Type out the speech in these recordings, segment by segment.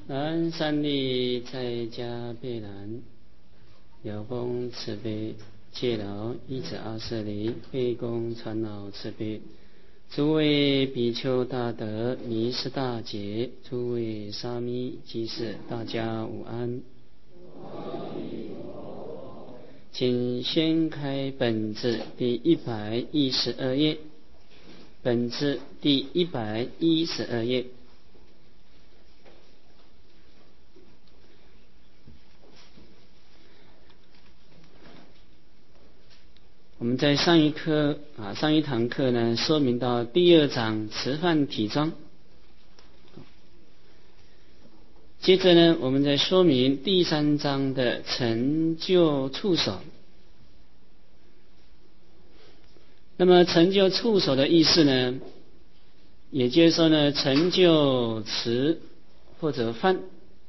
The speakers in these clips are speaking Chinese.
南三利在家贝兰，了公慈悲，戒劳一子阿舍离，会公传老慈悲。诸位比丘大德，弥师大姐，诸位沙弥居士，大家午安。请掀开本子第112页，本子第112页。我们在上一堂课呢，说明到第2章持犯体装。接着呢，我们再说明第3章的成就触手。那么成就触手的意思呢，也就是说呢，成就持或者犯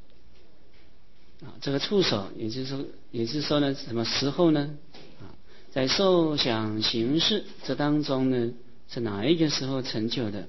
这个触手，也就是说呢，什么时候呢？在受想行识这当中呢，是哪一个时候成就的？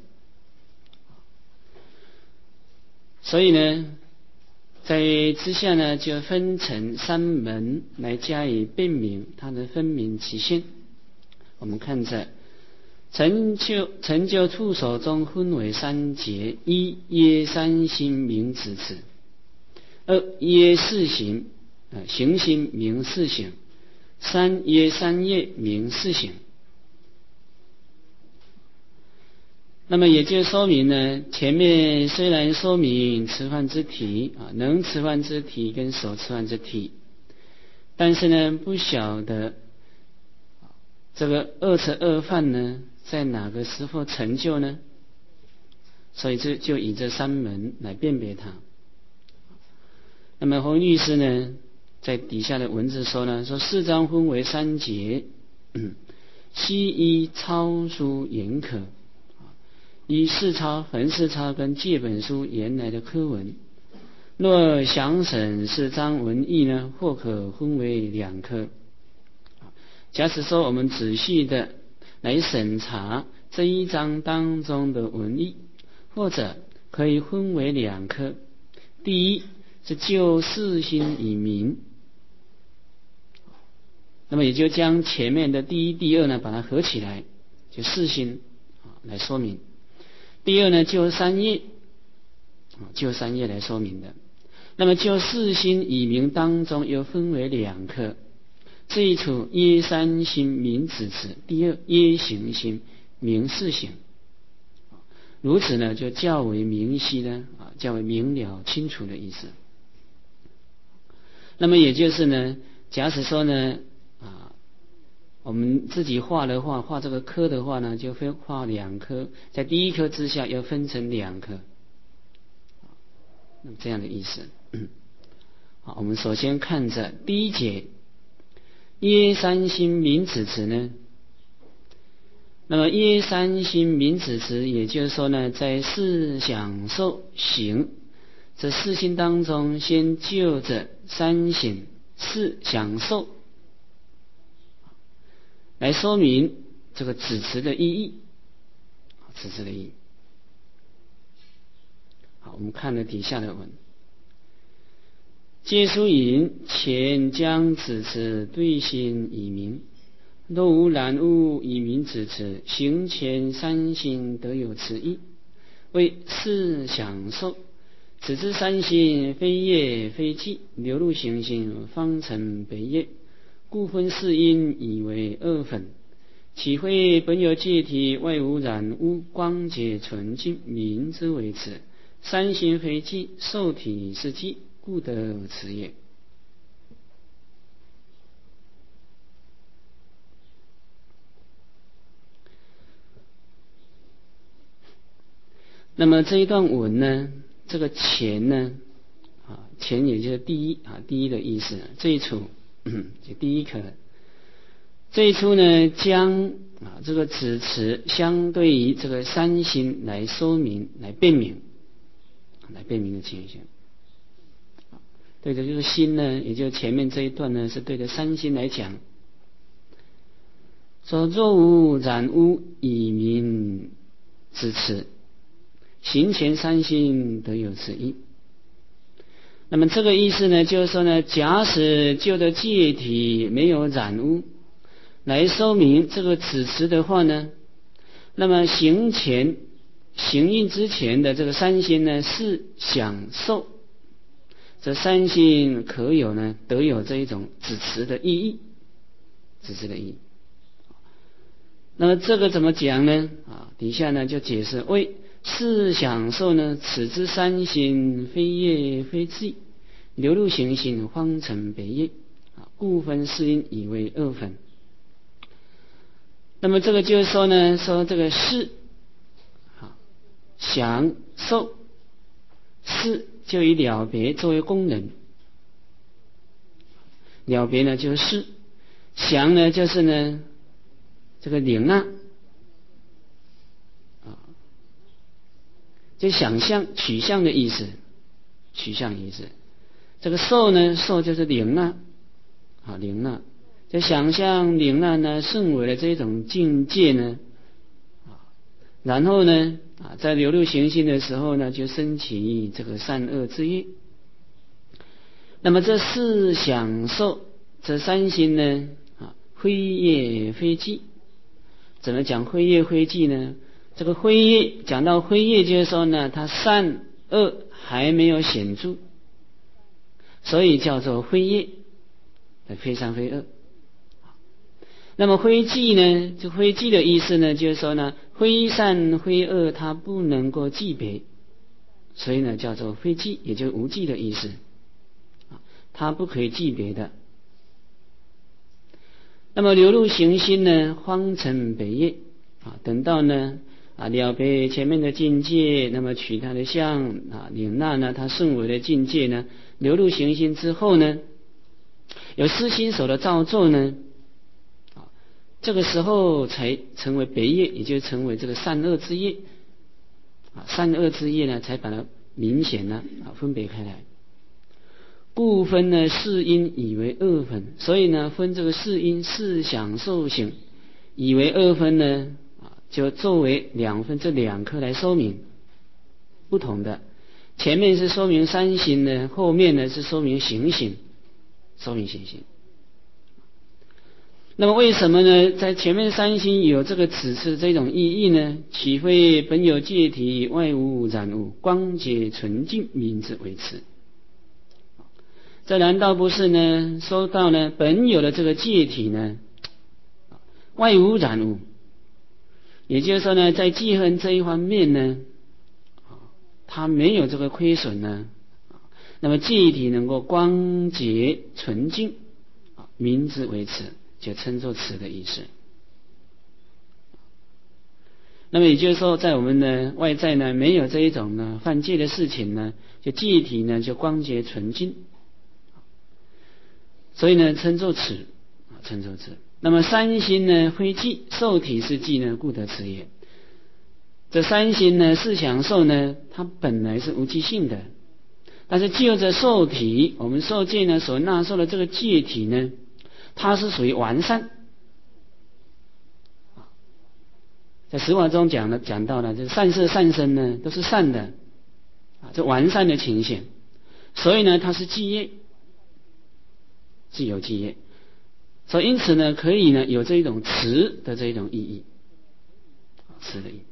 所以呢，在之下呢，就分成3门来加以辨明它的分明期限。我们看着成就触手中分为3节：一耶三心名子持；2耶四行行心名四行；3耶三业名四行。那么也就说明呢，前面虽然说明持犯之体能持犯之体跟所持犯之体，但是呢，不晓得这个2持2犯呢，在哪个时候成就呢？所以就以这3门来辨别它。那么洪律师呢，在底下的文字说呢，说4章分为3节，西医抄书严可，依四抄、横四抄跟戒本书原来的科文，若详审4章文义呢，或可分为2科。假使说我们仔细的来审查这1章当中的文义，或者可以分为2科。第一是就四心以明，那么也就将前面的第1、第2呢，把它合起来，就四心来说明。第2呢，就三业来说明的。那么就四心以明当中又分为2科。这一处耶三心明子持，第2耶行心明四行。如此呢，就较为明晰呢，较为明了清楚的意思。那么也就是呢，假使说呢，我们自己画的话，画这个科的话呢，就分画2科，在第1科之下要分成2科，那么这样的意思。好，我们首先看着第1节，耶三心明子持呢。那么耶三心明子持，也就是说呢，在四想受行这4心当中，先就着3行4享受来说明这个子持的意义。子持的意义。好，我们看了底下的文。皆书引前将子持对心以明，若无染污以明子持，行前3心得有此意，为四享受。此之3心非业非气，流入行心方成别业，故分4因以为2分。岂非本有戒体，外无染污，光洁纯净，明之为此。3心非气，受体是气，故得此业。那么这一段文呢，这个前呢，前也就是第一的意思。这一处就第1科。这一处呢，将这个子持相对于这个3心来说明、来辨明的情形。对的，就是心呢，也就前面这一段呢，是对着3心来讲。说若无染污以明子持，行前3心得有此意。 那么这个意思呢，就是说呢，假使就的戒体没有染污，来说明这个此词的话呢，那么行印之前的这个三心呢是享受，这三心可有呢得有这一种指持的意义，指持的意义。那么这个怎么讲呢？底下呢就解释为是享受呢，此之三心非业非智，流入行心方成别业，故分四因以为二分。那么这个就是说呢，说这个是享受，是就以了别作为功能，了别呢就是享呢就是呢这个领纳就想象取向的意思，取向意思。这个受呢，受就是领纳，领纳。就想象领纳呢，顺为的这种境界呢，然后呢，在流入行心的时候呢，就升起这个善恶之业。那么这是享受这三心呢，非业非寂。怎么讲非业非寂呢？这个非业讲到非业，就是说呢，它善恶还没有显著，所以叫做非业，非善非恶。那么非寂呢？这非寂的意思呢，就是说呢，非善非恶它不能够记别，所以呢叫做非寂，也就是无记的意思，它不可以记别的。那么流入行心呢，方成别业，等到呢了别前面的境界，那么取它的相，领纳呢它顺为的境界呢，流入行心之后呢，有思心所的造作呢，这个时候才成为别业，也就成为这个善恶之业，善恶之业呢才把它明显呢分别开来。故分呢四因以为二分，所以呢分这个四因是享受行以为二分呢，就作为两分，这两颗来说明不同的。前面是说明三心呢，后面呢是说明行心，说明行心。那么为什么呢？在前面三心有这个此次这种意义呢？岂非本有戒体，外无染物，光洁纯净，名之为此。这难道不是呢？说到呢，本有的这个戒体呢，外无染物，也就是说呢，在记恨这一方面呢，它没有这个亏损呢。那么戒体能够光洁纯净，名之为此，就称作此的意思。那么也就是说，在我们的外在呢，没有这一种呢犯戒的事情呢，就戒体呢就光洁纯净。所以呢，称作此，称作此。那么三心呢，非寂，受体是寂呢，故得此也。这三心呢，是享受呢，它本来是无记性的，但是就着受体，我们受戒呢所纳受的这个戒体呢，它是属于完善。在实法中讲到了，这善色善身呢，都是善的，这完善的情形，所以呢，它是寂业。是有记业，所以因此呢，可以呢有这一种慈的这一种意义，慈的意义。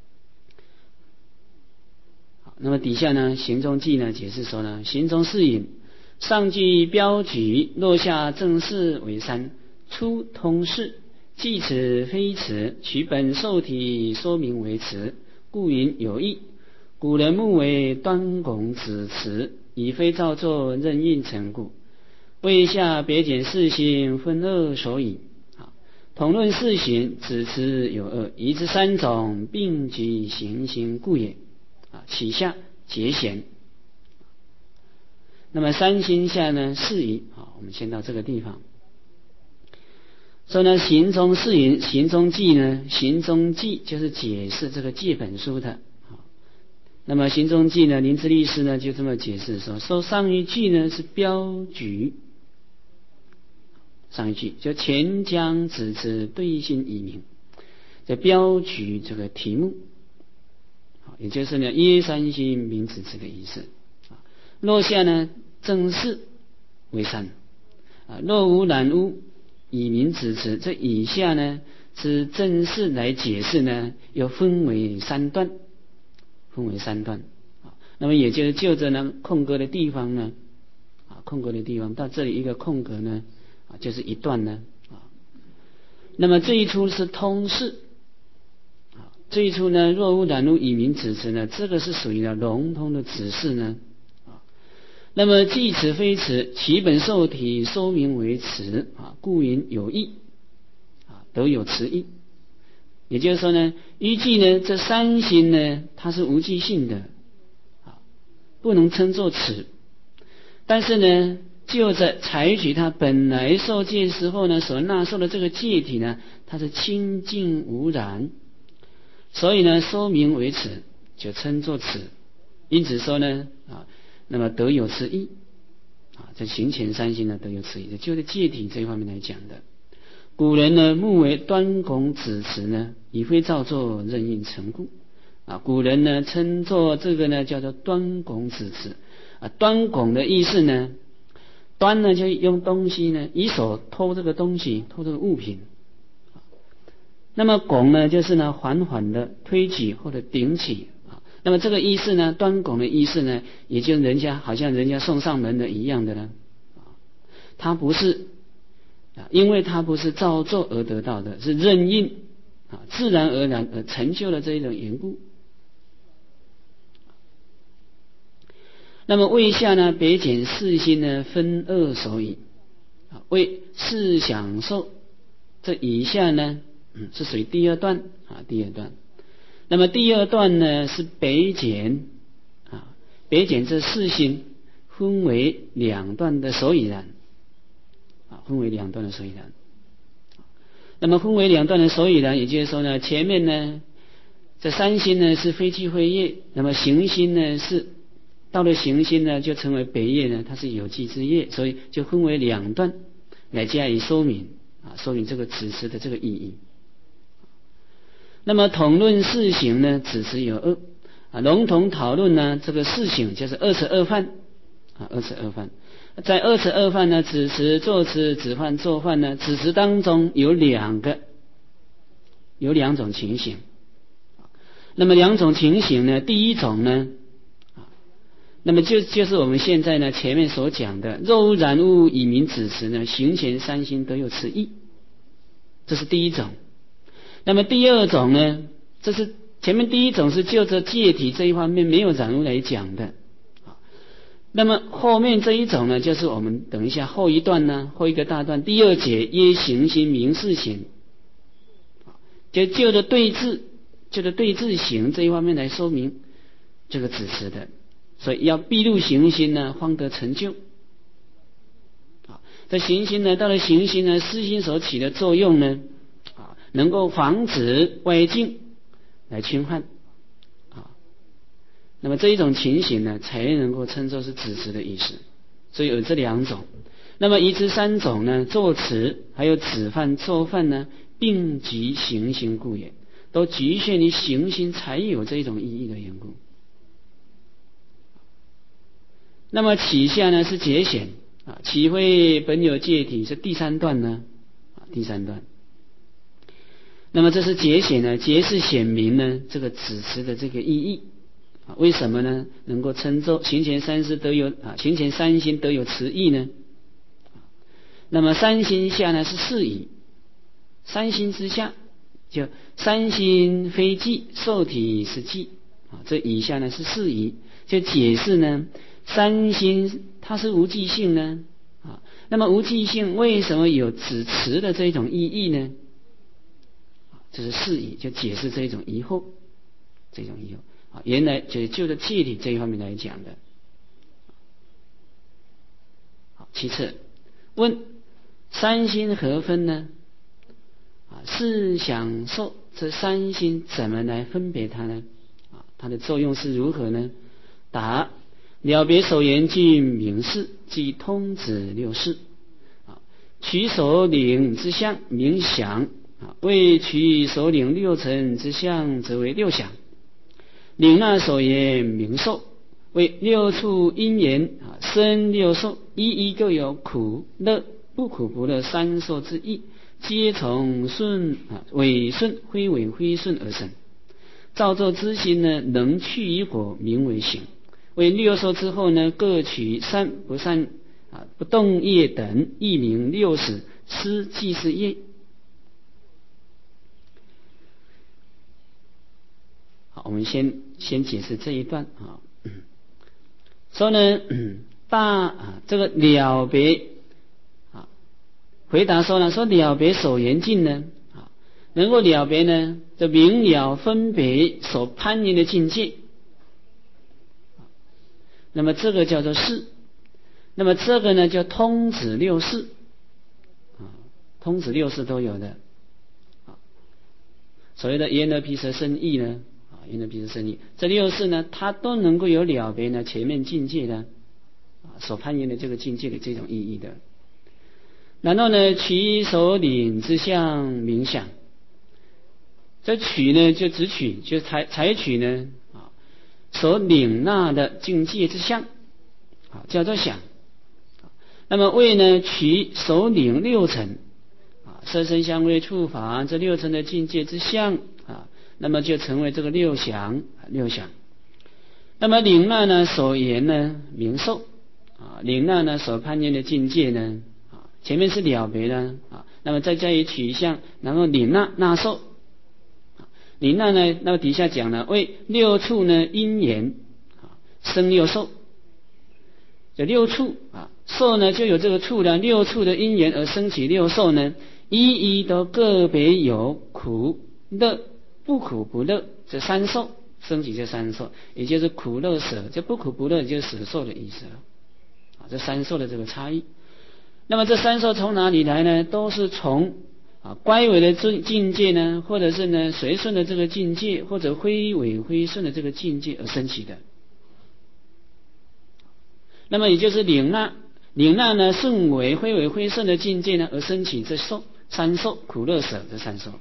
好，那么底下呢，行中记呢解释说呢，行中是引，上句标举，落下正式为三，出通释，记此非此，取本受体说明为此，故云有义。古人目为端拱子词，以非造作任运成故。为下别简四心分二所以，同论四行，只知有二，宜之三种，并举行心故也。起下节贤。那么三心下呢，四宜。我们先到这个地方。所以呢，行中四云，行中记呢，行中记就是解释这个戒本书的。那么行中记呢，林之律师呢就这么解释说，说上一句呢是标举。上一句就前将指之对心以明，这标举这个题目，也就是呢耶三心明此之的意思。落下呢正视为三若无染污以明子词，这以下呢是正式来解释呢，又分为三段，那么也就是就着呢空格的地方呢，空格的地方到这里一个空格呢，就是一段呢，那么最初是通释，最初呢若无染污以明子词呢，这个是属于呢笼统的指示呢，那么即词非词，其本受体说明为词故云有义都有词义。也就是说呢，依据呢这三心呢，它是无记性的不能称作词，但是呢就着采取它本来受戒时候呢所纳受的这个戒体呢，它是清净无染，所以呢说明为词，就称作词。因此说呢那么得有词义这行前三心呢得有词义，就是戒体这一方面来讲的。古人呢目为端拱子词呢，以非造作任应成故古人呢称作这个呢叫做端拱子词端拱的意思呢，端呢就用东西呢，以手托这个东西，托这个物品那么拱呢就是呢缓缓的推起或者顶起那么这个意思呢，端拱的意思呢，也就人家好像人家送上门的一样的呢它不是因为它不是造作而得到的，是任应自然而然而成就了这一种缘故。那么为下呢别简四心呢分二首矣为四享受，这以下呢是属于第二段那么第二段呢是北简北简这四心分为两段的所以然那么分为两段的所以然，也就是说呢，前面呢这三心呢是非寂慧业，那么行心呢是到了行心呢就成为别业呢，它是有寂之业，所以就分为两段来加以说明说明这个子词的这个意义。那么统论四行呢，子词有二笼统讨论呢这个四行就是二十二犯在二十二犯呢，子词、作词、子犯、作犯呢，子词当中有两种情形。那么两种情形呢，第一种呢，那么就是我们现在呢前面所讲的若无染污以明子词呢，行前三心都有此意，这是第一种。那么第二种呢，这是前面第一种是就着戒体这一方面没有染污来讲的。那么后面这一种呢，就是我们等一下后一段呢，后一个大段第二节耶行心明示行，就着对治行这一方面来说明这个子词的，所以要闭入行心呢，方得成就。这行心呢，到了行心呢，思心所起的作用呢，能够防止外境来侵犯。那么这一种情形呢，才能够称作是子词的意思。所以有这两种。那么以此三种呢，作词还有子犯、作犯呢，并集行心故也，都局限于行心才有这一种意义的缘故。那么起下呢是节显起会本有戒体是第三段呢第三段。那么这是节显呢，节是显明呢这个子词的这个意义。为什么呢？能够称作行前三心都有行前三心都有词义呢？那么三心下呢是四义，三心之下就三心非寂，受体是寂这以下呢是四义，就解释呢三心它是无记性呢那么无记性为什么有子词的这种意义呢？这是四义，就解释这种疑惑，原来就是就着戒体这一方面来讲的。其次问三心何分呢？是享受这三心怎么来分别它呢？它的作用是如何呢？答：了别所言即明示，即通指六事取所领之相名想为取所领六尘之相则为六想，领那所言名受，为六处因缘生六受，一一各有苦乐不苦不乐三受之意，皆从违顺非违非顺而生。造作之心呢，能去于果，名为行。为六受之后呢，各取善不善不动业等，亦名六识，此即是业。好，我们先解释这一段啊。说呢，这个了别回答说呢，说了别所缘境呢，能够了别呢，就明了分别所攀缘的境界。那么这个叫做识，那么这个呢叫通指六识，通指六识都有的。所谓的眼耳鼻舌身意呢，眼耳鼻舌身意这六识呢，它都能够有了别呢前面境界的所攀缘的这个境界的这种意义的。然后呢，取所领之相名相，这取呢就只取，就采取呢所领纳的境界之相，叫做想。那么为呢取所领六尘色声香味触法这六尘的境界之相那么就成为这个六想。那么领纳呢所言呢名受领纳呢所攀缘的境界呢前面是了别呢那么再加以取向，然后领纳受。领纳呢，那么底下讲了为六处呢因缘生六受。这六处受呢就有这个处的六处的因缘而生起六受呢，一一都个别有苦乐不苦不乐这三受，生起这三受，也就是苦乐舍，这不苦不乐也就是舍受的意思了这三受的这个差异。那么这三受从哪里来呢？都是从乖违的境界呢，或者是呢随顺的这个境界，或者非违非顺的这个境界而生起的。那么也就是领纳呢顺违非违非顺的境界呢而生起这三受苦乐舍这三受。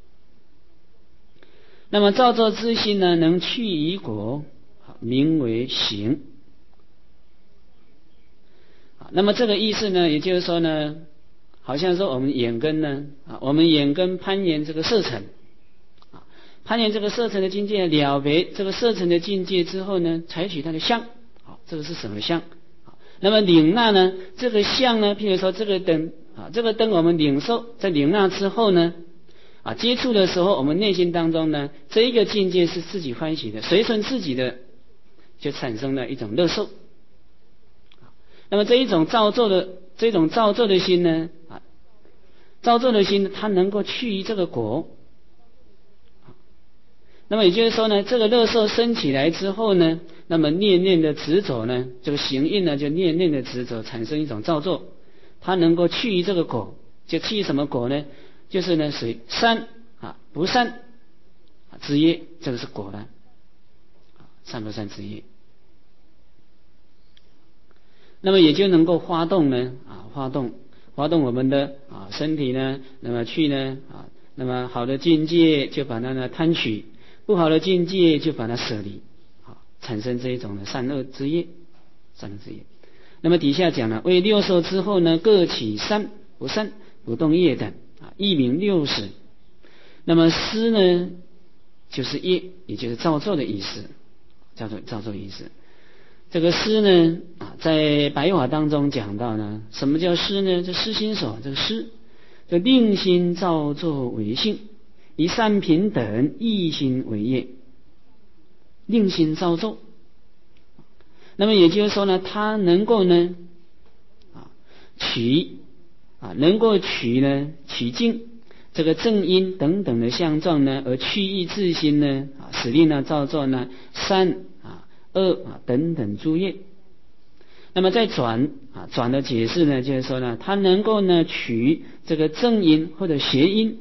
那么造作之心呢能去于果，名为行。那么这个意思呢，也就是说呢，好像说我们眼根呢我们眼根攀缘这个色尘攀缘这个色尘的境界，了别这个色尘的境界之后呢，采取它的相这个是什么相那么领纳呢这个相呢，譬如说这个灯这个灯我们领受，在领纳之后呢接触的时候，我们内心当中呢，这一个境界是自己欢喜的，随顺自己的，就产生了一种乐受。那么这种造作的心呢造作的心它能够去于这个果。那么也就是说呢，这个乐受生起来之后呢，那么念念的执着呢，这个行印呢就念念的执着，产生一种造作，它能够去于这个果。就去于什么果呢？就是呢属于善不善之业，这个是果了善不善之业。那么也就能够发动呢发动我们的身体呢，那么去呢那么好的境界就把它呢贪取，不好的境界就把它舍离产生这一种的善恶之业。那么底下讲了为六受之后呢，各起善不善不动业等亦名六识。那么思呢就是业，也就是造作的意思，叫做造作的意思。这个思呢在白话当中讲到呢，什么叫思呢？这思心所，这个思就令心造作为性，以善平等一心为业，令心造作。那么也就是说呢，它能够呢能够取尽这个正因等等的相状呢，而去意自心呢使令呢造作呢善恶等等诸业。那么再转的解释呢，就是说呢，它能够呢取这个正因或者邪因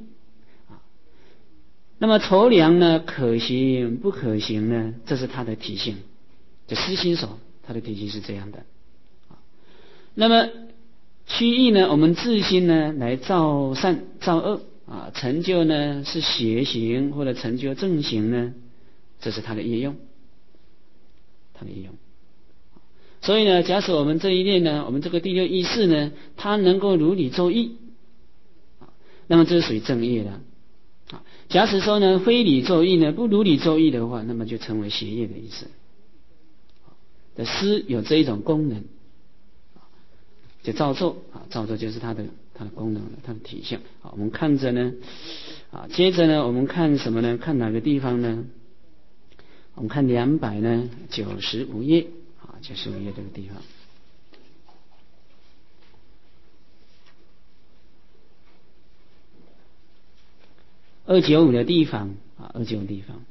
那么筹量呢可行不可行呢，这是它的体性。就思心所它的体系是这样的那么趋意呢，我们自心呢来造善造恶成就呢是邪行或者成就正行呢，这是它的业用。 所以呢，假使我们这一念呢，我们这个第六意识呢，它能够如理作意，那么这是属于正业的。假使说呢，非理作意呢，不如理作意的话，那么就成为邪业的意思。的诗有这一种功能，就造作造作就是它的功能，它的体相。我们看着呢，接着呢，我们看什么呢？看哪个地方呢？我们看295页95页这个地方。295的地方295地方。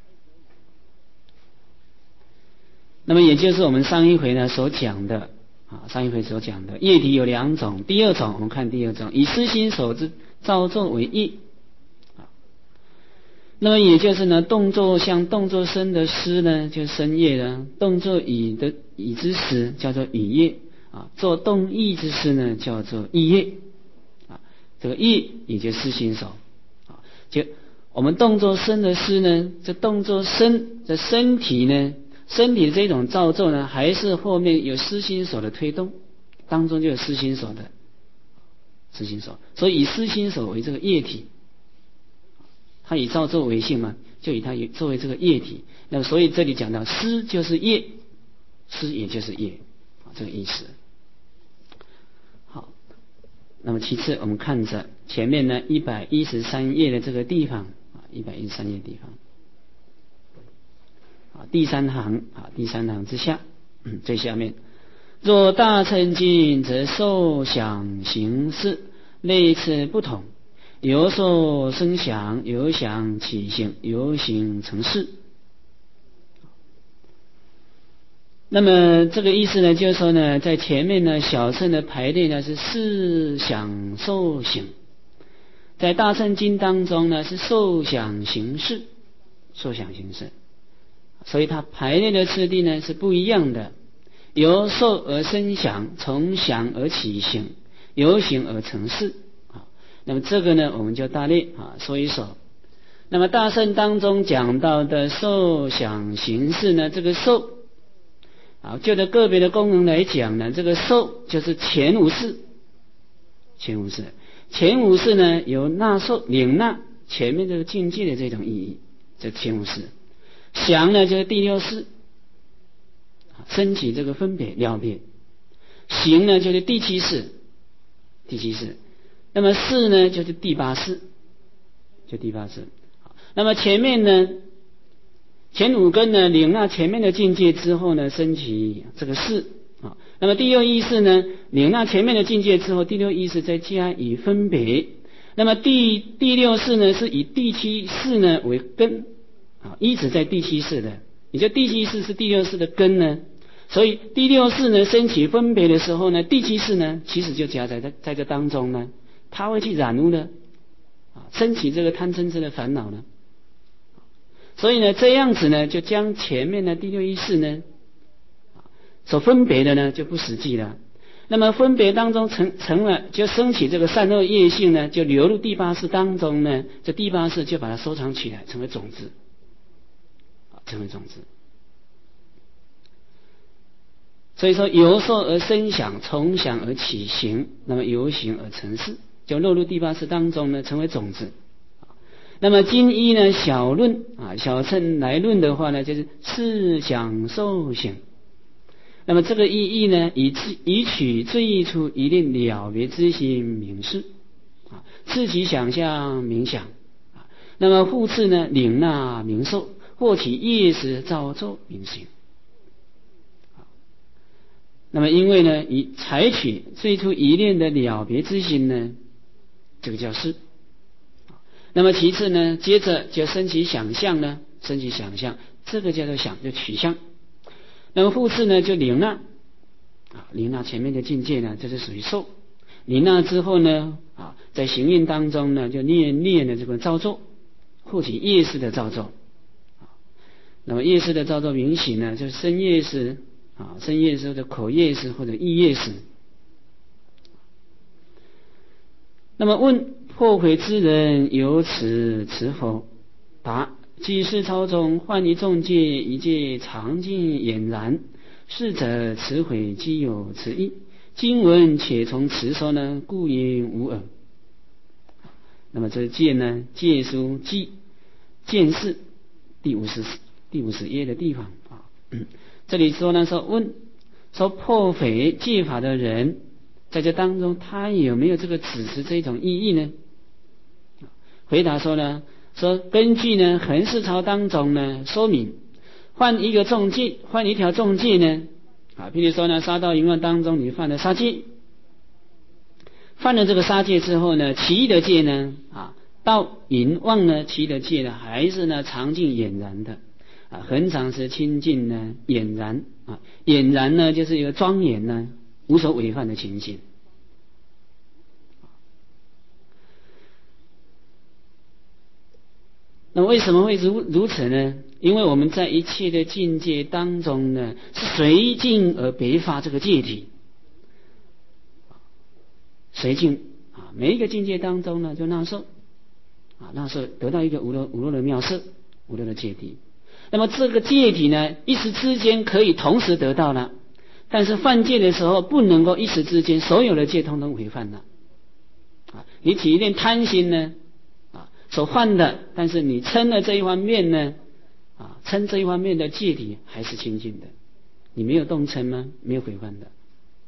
那么也就是我们上一回呢所讲的上一回所讲的业体有2种，第二种我们看第二种，以思心所之造作为业。那么也就是呢，动作像动作生的思呢，就是生业呢；动作以之时叫做语业做动意之事呢，叫做意业这个意也就是思心所就我们动作生的思呢，这动作生的身体呢，身体的这种造作呢，还是后面有思心所的推动，当中就有思心所的思心所，所以以思心所为这个业体，它以造作为性嘛，就以它作为这个业体。那么所以这里讲到思就是业，思也就是业这个意思。好，那么其次我们看着前面呢113页的这个地方113页地方第3行之下最下面，若大乘经则受想行识类次不同，由受生想，由想起行，由行成事。那么这个意思呢，就是说呢，在前面呢小乘的排列呢是事想受行，在大乘经当中呢是受想行识，受想行识，所以它排列的次第呢是不一样的，由受而生想，从想而起行，由行而成事。那么这个呢我们就大略说一说。那么大乘当中讲到的受想行识呢，这个受就着个别的功能来讲呢，这个受就是前五识呢有纳受领纳前面这个境界的这种意义，这前五识。想呢就是第六识，升起这个分别了别。行呢就是第七识，那么识呢就是第八识，那么前面呢前五根呢领纳前面的境界之后呢，升起这个识那么第六意识呢领纳前面的境界之后，第六意识再加以分别。那么第六识呢是以第七识呢为根依止在第七识的，也就第七识是第六识的根呢，所以第六识呢升起分别的时候呢，第七识呢其实就夹在这当中呢，它会去染污的升起这个贪嗔痴的烦恼呢。所以呢这样子呢就将前面的第六意识呢所分别的呢就不实际了。那么分别当中成了就升起这个善恶业性呢，就流入第八识当中呢，这第八识就把它收藏起来，成为种子。所以说由受而生想，从想而起行，那么由行而成事，就落入第八识当中呢，成为种子。那么今依呢小论小乘来论的话呢，就是次想受想。那么这个意义呢，以取最初一念了别之心明示次其想象冥想那么复次呢领纳明受，或其业识造作明行。那么因为呢以采取最初一念的了别之心呢，这个叫识。那么其次呢接着就升起想象呢，这个叫做想，就取向。那么复次呢就领纳领纳前面的境界呢，这是属于受。领纳之后呢在行运当中呢就念的这个造作，或其业识的造作那么业识的造作明显呢，就是身业识身业识或者口业识或者意业识。那么问破毁之人有此持否？答：即是超中幻一众界一界常尽俨然， 是则此悔即有此意。今闻且从此说呢，故言无耳。那么这戒呢，戒书记见识第50页的地方啊，这里说呢，说问说破毁戒法的人，在这当中他有没有这个指持这种意义呢？回答说呢，说根据呢恒世抄当中呢说明，犯一个重戒，犯一条重戒呢啊，比如说呢杀盗淫妄当中你犯了杀戒，犯了这个杀戒之后呢，其余的戒呢啊，盗淫妄呢，其余的戒呢还是呢常净俨然的啊，恒常是清净呢俨然啊，俨然呢就是一个庄严呢无所违犯的情形。那为什么会如此呢？因为我们在一切的境界当中呢，是随境而别发这个戒体，随境啊，每一个境界当中呢，就纳受啊，纳受得到一个无漏的妙色，无漏的戒体。那么这个戒体呢，一时之间可以同时得到了，但是犯戒的时候不能够一时之间所有的戒通通违犯了啊。你体验贪心呢？所犯的，但是你嗔的这一方面呢，啊，嗔这一方面的戒体还是清净的，你没有动嗔吗？没有毁犯的。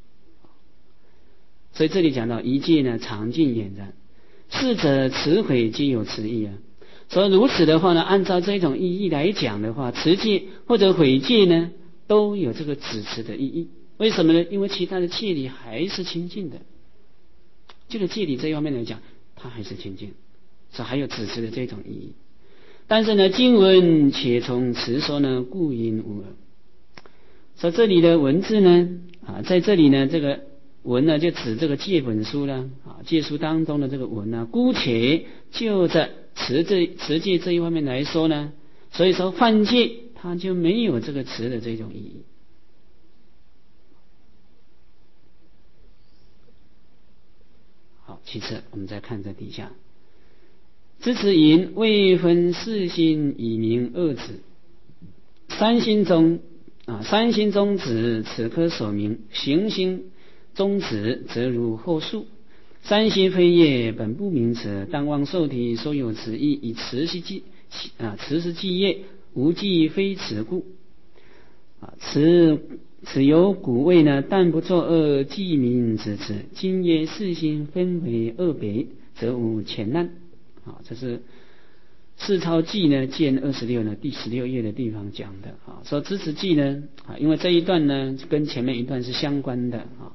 所以这里讲到一戒呢，常净俨然，是者持毁皆有此意啊。所以如此的话呢，按照这种意义来讲的话，持戒或者毁戒呢，都有这个指持的意义。为什么呢？因为其他的戒体还是清净的，这个戒体这一方面来讲，它还是清净。所以还有指持的这种意义，但是呢，经文且从此说呢，故因无耳。说这里的文字呢，啊，在这里呢，这个文呢，就指这个戒本书呢，啊，戒书当中的这个文呢，姑且就在持戒这一方面来说呢，所以说犯戒它就没有这个持的这种意义。好，其次我们再看这底下。知此言未分四心以明二子，三心中指此科所明，行心中指则如后述。三心非业本不明此，当忘受体所有此意，以持是记业，无记非此故。此有古谓呢，但不作恶记名之词。今曰四心分为二别，则无前难。啊，这是四抄记呢，见26呢第16页的地方讲的啊。说知此记呢，啊，因为这一段呢跟前面一段是相关的啊。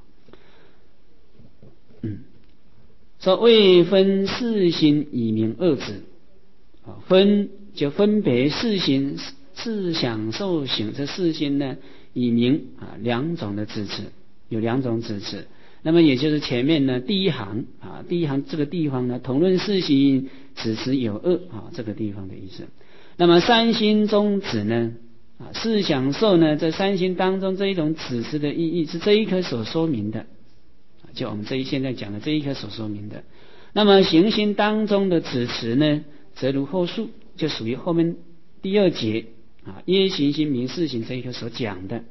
说未分四心以明二子，啊，分就分别四心，自想受行这四心呢，以明啊两种的指持，有两种指持。那么也就是前面呢第一行啊，第一行这个地方呢，同论四心指持有二啊，这个地方的意思。那么三心中指呢啊，是享受呢这三心当中这一种指持的意义，是这一颗所说明的，就我们现在讲的这一颗所说明的。那么行心当中的指持呢，则如后述，就属于后面第二节啊，耶行心明四行这一颗所讲的。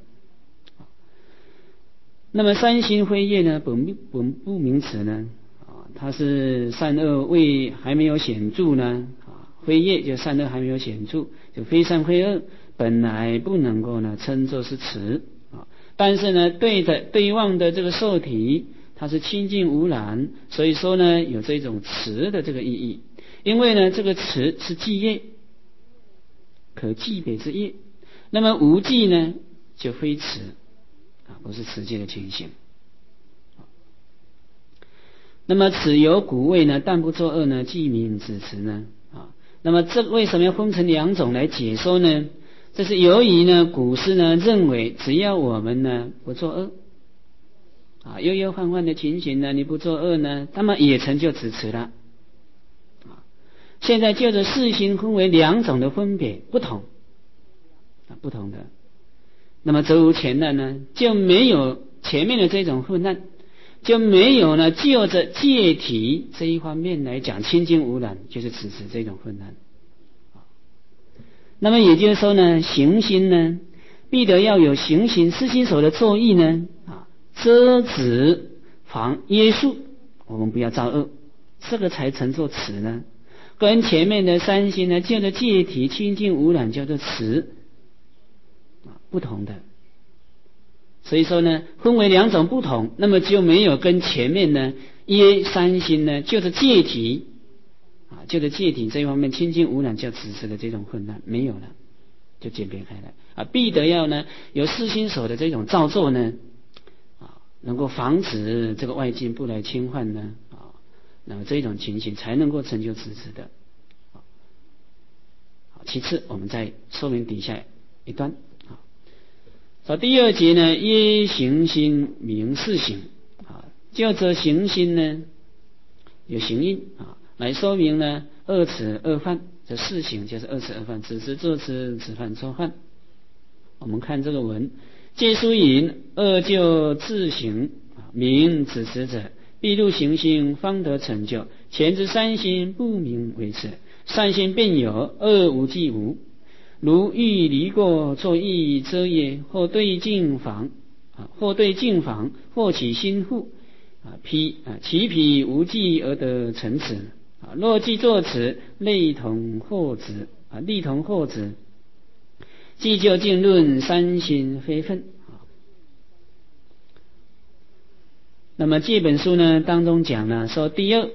那么三心非业呢，本不明词呢啊，它是善恶未还没有显著呢啊，非业就善恶还没有显著，就非善非恶，本来不能够呢称作是持啊，但是呢对望的这个受体，它是清净无染，所以说呢有这种持的这个意义。因为呢这个持是记业，可记别之业，那么无记呢就非持。不是持戒的情形。那么此有古谓呢，但不作恶呢，记名指持呢啊。那么这为什么要分成两种来解说呢？这是由于呢，古师呢认为，只要我们呢不作恶啊，悠悠患患的情形呢，你不作恶呢，那么也成就指持了啊。现在就着四心分为两种的分别，不同的。那么则无前难呢，就没有前面的这种混乱，就没有呢就着戒体这一方面来讲清净无染，就是指持这种混乱。那么也就是说呢，行心呢必得要有行行思心所的作意呢，遮止防约束，我们不要造恶，这个才称作持呢。跟前面的三心呢，叫做戒体清净无染，叫做持，不同的。所以说呢，分为两种不同，那么就没有跟前面呢约三心呢，就是戒体就是戒体这一方面清净无染叫持的这种混乱没有了，就简别开来必得要呢有四心所的这种造作呢能够防止这个外境不来侵犯呢那么这种情形才能够成就持的。其次我们再说明底下一段说第二节呢，约行心名四行就这行心呢有行印来说明呢二持二犯，这四行就是二持二犯，此持作持，此犯作犯。我们看这个文，借书引二就自行名此持者，必入行心方得成就，前之三心不明为此，三心便有，二无即无。如欲离过作意遮也，或对境防或起心护其彼无记而得成此若即作此类同惑子即就尽论三心非分那么这本书呢当中讲呢说第二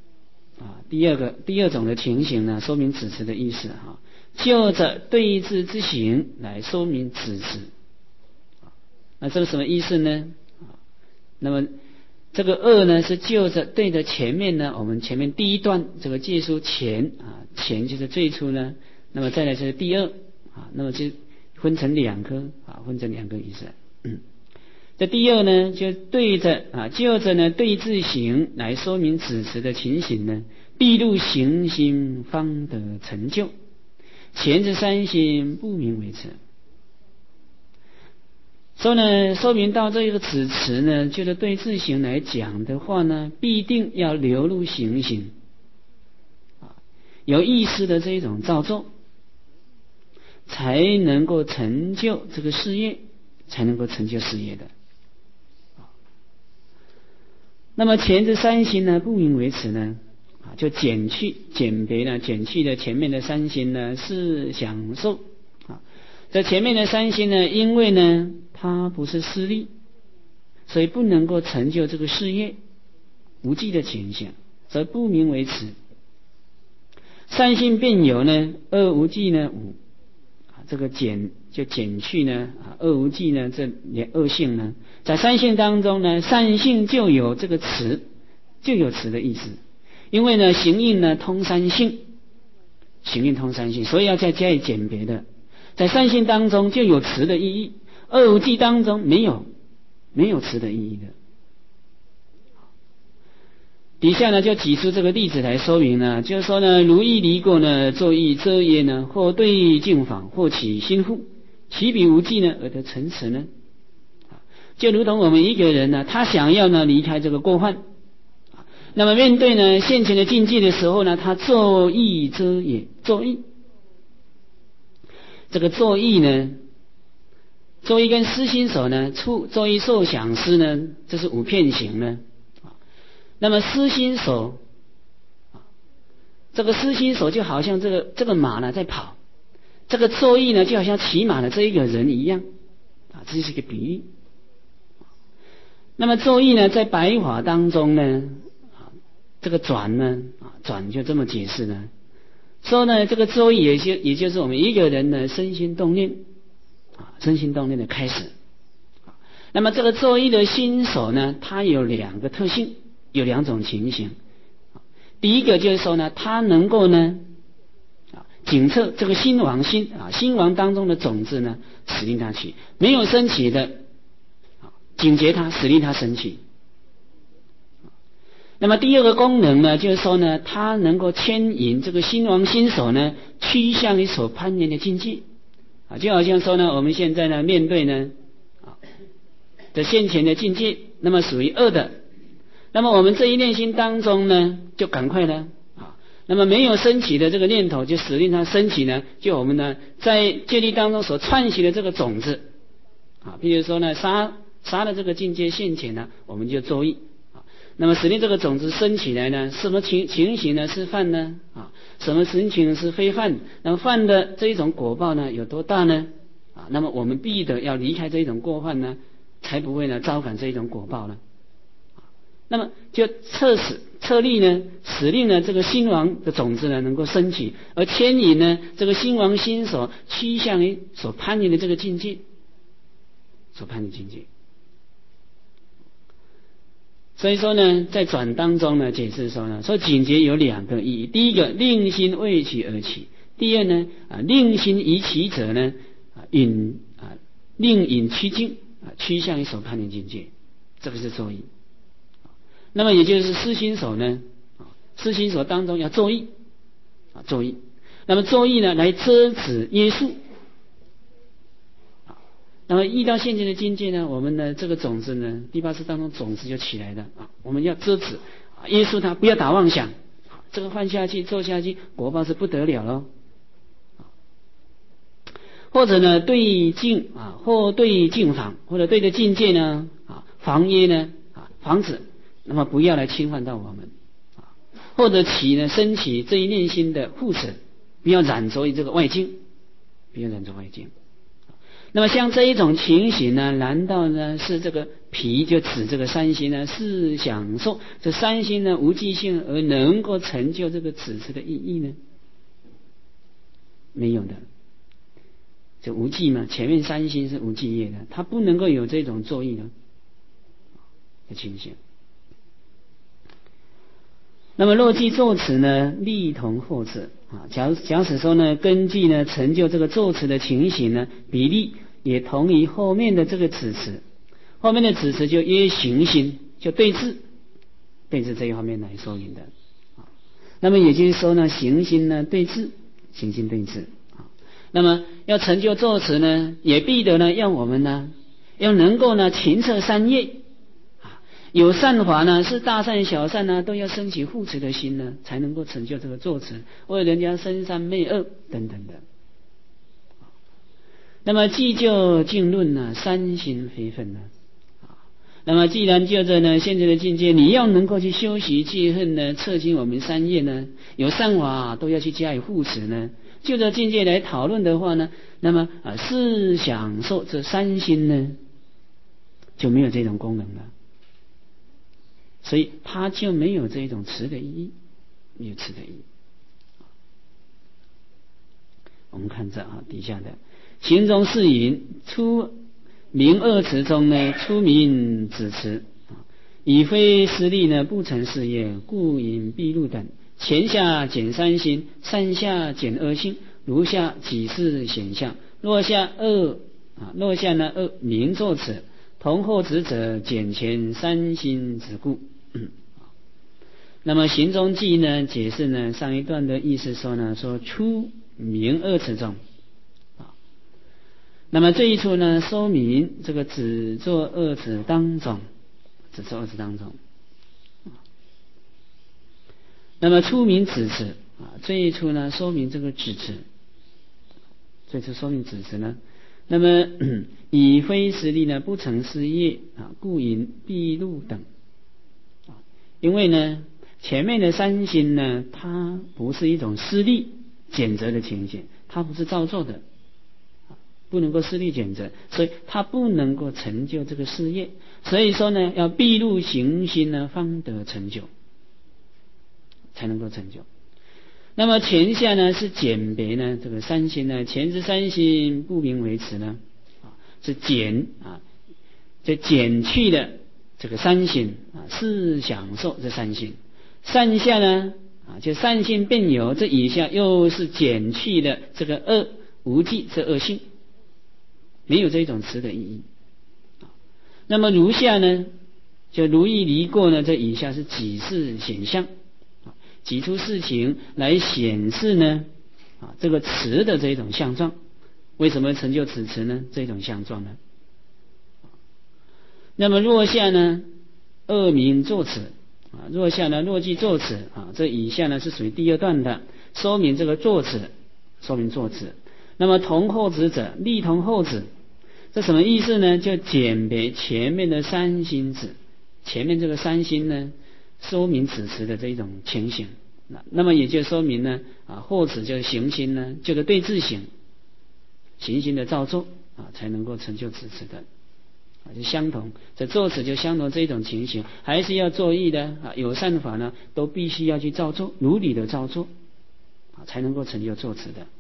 种的情形呢说明此持的意思就着对治之行来说明此持那这个什么意思呢那么这个二呢是就着对着前面呢我们前面第一段这个借书前就是最初呢，那么再来是第二那么就分成两个意思这第二呢就对着就着呢对治行来说明此持的情形呢，必入行心方得成就，前之三心不明为此。所以呢说明到这个此持呢，就是对治行来讲的话呢，必定要流入行心有意识的这种造作，才能够成就这个事业，才能够成就事业的那么前之三心呢不明为此呢就减去了前面的三心呢是享受这前面的三心呢因为呢它不是私利，所以不能够成就这个事业无记的情形，所以不明为此。三心便有呢二无记呢无这个减去呢二无记呢这二性呢在三性当中呢三性就有这个持，就有持的意思，因为呢行印呢通三性，所以要再加以简别的，在三性当中就有持的意义，二无记当中没有持的意义的。底下呢就举出这个例子来说明呢，就是说呢如意离过呢作意遮也呢，或对境访，或起心护，其彼无记呢而得成持呢，就如同我们一个人呢，他想要呢离开这个过患，那么面对呢现前的境界的时候呢，他作意遮也，这个作意呢，作意跟思心所呢，作意受想思呢，这是五片行呢。那么思心所，这个思心所就好像这个马呢在跑，这个作意呢就好像骑马的这一个人一样这是一个比喻。那么作意呢在白话当中呢这个转呢转就这么解释呢，说呢这个作意也就是我们一个人的身心动念的开始。那么这个作意的心所呢，它有两个特性，有两种情形。第一个就是说呢，它能够呢警测这个心王当中的种子呢，使令它起，没有升起的警觉它，使令它升起。那么第二个功能呢，就是说呢，它能够牵引这个心王心所呢，趋向于所攀缘的境界就好像说呢，我们现在呢面对呢的先前的境界，那么属于恶的，那么我们这一念心当中呢，就赶快呢那么没有升起的这个念头，就使令它升起呢，就我们呢在戒律当中所串习的这个种子啊，比如说呢杀的这个境界现前呢，我们就作意啊。那么使令这个种子升起来呢，什么情形呢是犯呢啊？什么情形是非犯？那么犯的这一种果报呢有多大呢啊？那么我们必得要离开这一种过犯呢，才不会呢招感这一种果报呢。那么就策力呢，使令呢这个心王的种子呢能够升起，而牵引呢这个心王心所趋向于所攀缘的这个境界，所攀的境界。所以说呢，在转当中呢解释说呢，说警觉有两个意义：第一个，令心为其而起；第二呢，令心以起者呢，令引趋近趋向于所攀缘境界，这个是作意。那么也就是思心所呢，思心所当中要作意作意。那么作意呢，来遮止约束。那么遇到现前的境界呢，我们呢这个种子呢，第八识当中种子就起来了啊，我们要遮止约束它，不要打妄想，这个犯下去做下去，果报是不得了咯。或者呢对境或对境防，或者对着境界呢防约呢防止，那么不要来侵犯到我们或者升起这一念心的护持，不要染着于这个外境，不要染着外境。那么像这一种情形呢，难道呢是这个皮就指这个三心呢是享受这三心呢无记性而能够成就这个此次的意义呢？没有的，就无记嘛，前面三心是无记业的，它不能够有这种作意的情形。那么若记作词呢，力同后者假使说呢，根据呢成就这个作词的情形呢，比例也同于后面的这个子词，后面的子词就约行心，就对治这一方面来说明的。那么也就是说呢，行心呢对治，行心对治那么要成就作词呢，也必得呢，让我们呢要能够呢勤测三业。有善法呢，是大善小善呢，都要升起护持的心呢，才能够成就这个作词，为人家生善灭恶等等的。那么既就经论呢，三心非分呢那么既然就着呢现在的境界，你要能够去修习戒恨呢，测清我们三业呢，有善法都要去加以护持呢，就着境界来讨论的话呢，那么是享受这三心呢，就没有这种功能了。所以它就没有这种词的意义，没有词的意义。我们看这底下的行中是云，出名二词中呢，出名子词以非实力呢，不成事业，故引毕露等。前下减三心，上下减二心，如下几是显象。落下呢二名作词，同后执者减前三心之故。那么行中记呢解释呢上一段的意思说呢，说出名二词中那么这一处呢说明这个只作二词当中，那么出名子词这一处呢说明这个子词，这次说明子词呢，那么以非实力呢不成事业故引毕露等因为呢前面的三心呢，它不是一种私利减责的情形，它不是造作的，不能够私利减责，所以它不能够成就这个事业。所以说呢，要毕露行心呢，方得成就，才能够成就。那么前下呢是减别呢，这个三心呢，前之三心不明为此呢，是减就减去了这个三心是享受这三心。上下呢就三心便有，这以下又是减去了这个恶无记这恶性，没有这种词的意义。那么如下呢，就如意离过呢，这以下是几事显象，几出事情来显示呢这个词的这种相状。为什么成就此词呢？这种相状呢？那么若下呢二名作词若下呢，若即作止这以下呢是属于第二段的，说明这个作止，说明作止。那么同后止者，力同后止，这什么意思呢？就简别前面的三心止，前面这个三心呢，说明此时的这一种情形。那么也就说明呢，后止就是行心呢，就是对治行，行心的造作才能够成就此持的。就相同，这作止就相同这一种情形，还是要作意的有善法呢，都必须要去造作，如理的造作才能够成就作止的。